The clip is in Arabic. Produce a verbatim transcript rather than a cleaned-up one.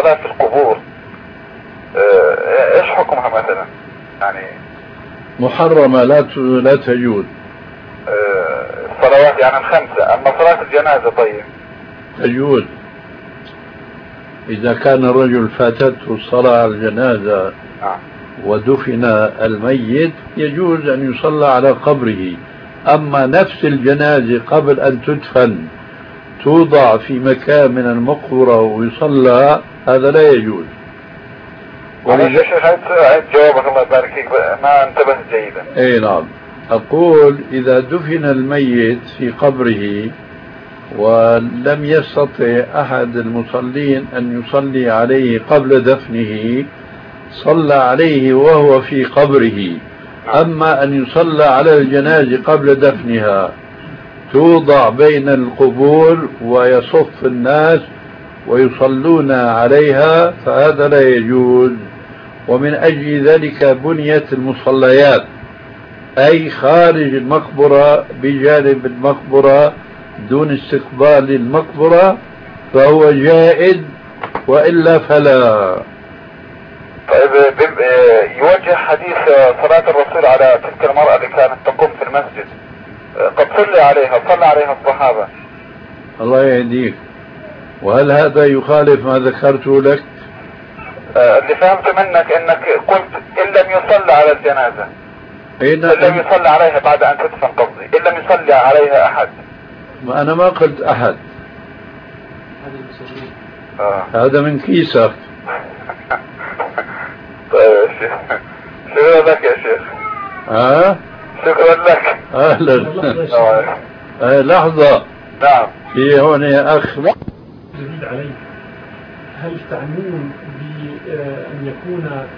الصلاة في القبور ايش حكمها مثلا؟ يعني محرمة، لا لا تجوز. الصلوات يعني الخمسة، اما صلاة الجنازة طيب تجوز. إذا كان الرجل فاتته الصلاة على الجنازة آه. ودفن الميت يجوز أن يصلى على قبره. أما نفس الجنازة قبل أن تدفن توضع في مكان من المقبرة ويصلى، هذا لا يجوز. ولذا يا شيخ عيد جوابك الله يبارك فيك، ما انتبهت جيدا. اي نعم. أقول إذا دفن الميت في قبره ولم يستطع أحد المصلين أن يصلي عليه قبل دفنه، صلى عليه وهو في قبره. أما أن يصلى على الجنازة قبل دفنها توضع بين القبور ويصف الناس ويصلون عليها، فهذا لا يجوز. ومن أجل ذلك بنيت المصليات، أي خارج المقبرة بجانب المقبرة دون استقبال المقبرة، فهو جائز، وإلا فلا. طيب يوجه حديث صلاة الرسول على تلك المرأة اللي كانت تقوم في المسجد، قد صلى عليها صلى عليها الصحابة. الله يهديك. وهل هذا يخالف ما ذكرته لك؟ اللي فهمت منك انك قلت ان لم يصلى على الجنازة، ان لم يصلى عليها بعد ان تدفن، قصدي ان لم يصلي عليها احد. ما انا ما قلت احد. آه. هذا من كيسك. طيب يا شيخ، شكرا لك يا شيخ. ها؟ شكرا لك. اهلا. آه لحظة. نعم. في هون يا اخ جديد علي، هل تعنون بأن يكون